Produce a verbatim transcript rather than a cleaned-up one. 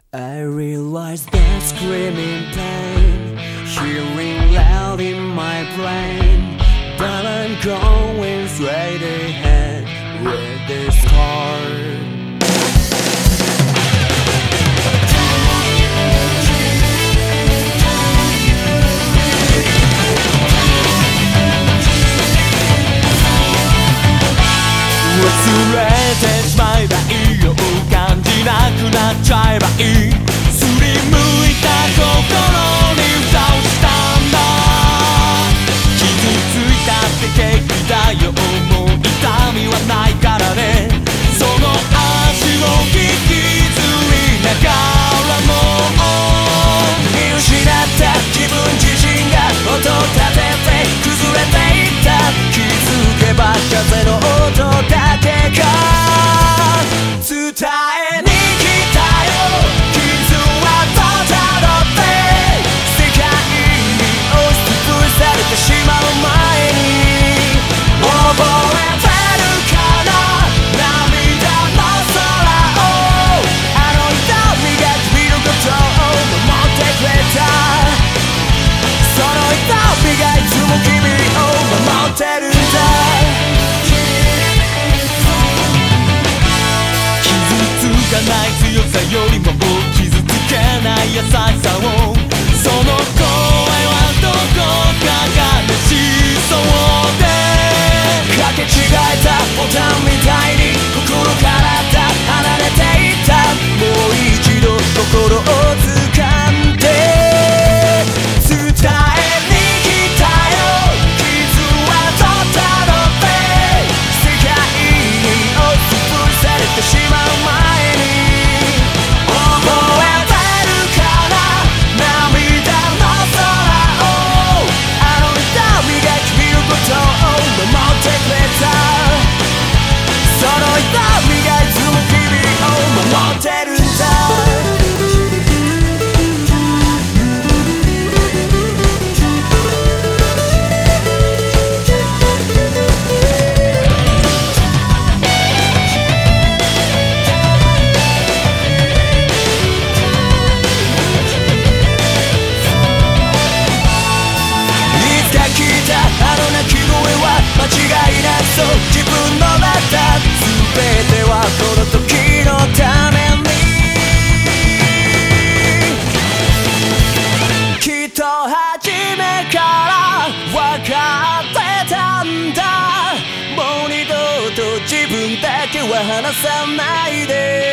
I realize that screaming pain, hearing loud in my brain, but I'm going straight ahead with this heart.忘れてしまえばいいよ、感じなくなっちゃえばいい、すりむいた心に蓋をしたんだ。傷ついたってケーキだよ、もう痛みはないからね。その足を引きずりながらも見失った自分自身が音立てて崩れていった。気づけば風の音だけが伝えに来たよ。傷はとたどって世界に押しつぶされてしまう前に、覚えてるかな、涙の空を、あの痛みが君のことを守ってくれた。その痛みがいつも君を守ってるんだ。ない強さよりも傷つけない優しさを、その声はどこかがねしそうで、かけ違えたボタンみたいに心から離れていった。もう一度心を掴んで伝えに来たよ。傷はとたどって世界に押しつぶされてしまう前に、間違いなくそう自分のだった。全てはこの時のために、きっと初めから分かってたんだ。もう二度と自分だけは離さないで。